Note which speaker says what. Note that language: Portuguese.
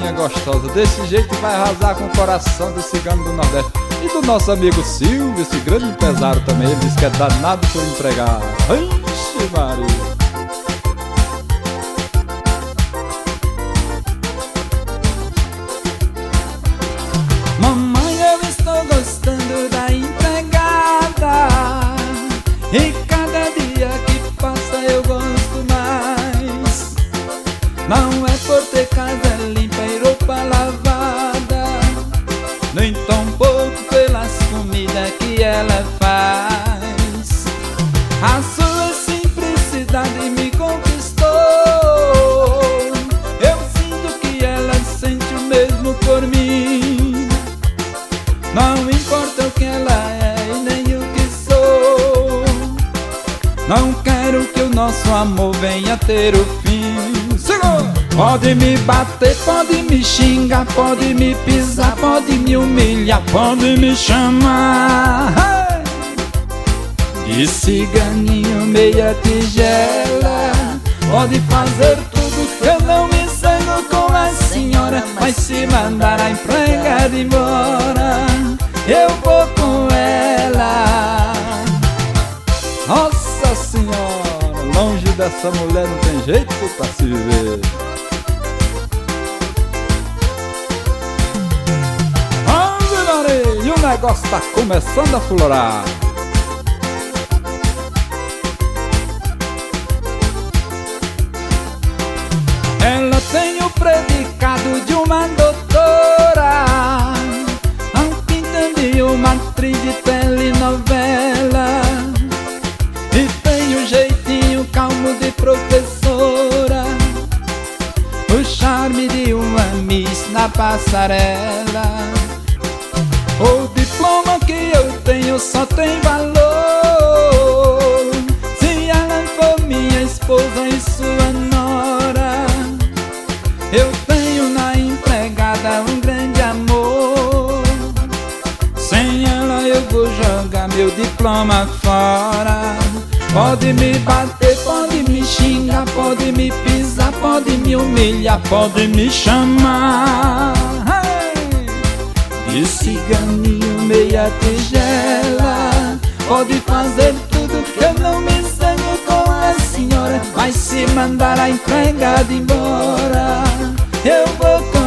Speaker 1: moreninha gostosa. Desse jeito vai arrasar com o coração do cigano do Nordeste. E do nosso amigo Silvio, esse grande empresário também. Ele diz que é danado por empregar. Ixi, Maria.
Speaker 2: Mamãe, eu estou gostando da empregada, e cada dia que passa eu gosto mais. Não é por ter casa limpa e roupa lavada, nem tão pouco pelas comidas que ela faz. A sua simplicidade me conquistou. Eu sinto que ela sente o mesmo por mim. Não importa o que ela é e nem o que sou, não quero que o nosso amor venha ter o fim. Pode me bater, pode me xingar, pode me pisar, pode me humilhar, pode me chamar de ciganinho meia tigela. Pode fazer tudo que eu não me zango com a senhora, mas se mandar a empregada embora, eu vou com ela.
Speaker 1: Nossa Senhora, longe dessa mulher não tem jeito pra se viver. E o negócio tá começando a florar.
Speaker 2: Ela tem o predicado de uma doutora, a pinta de uma atriz de telenovela, e tem o jeitinho calmo de professora, o charme de uma miss na passarela. O diploma que eu tenho só tem valor se ela for minha esposa e sua nora. Eu tenho na empregada um grande amor, sem ela eu vou jogar meu diploma fora. Pode me bater, pode me xingar, pode me pisar, pode me humilhar, pode me chamar de ciganinho meia tigela. Pode fazer tudo que eu não me zango com a senhora, mas se mandar a empregada embora, eu vou com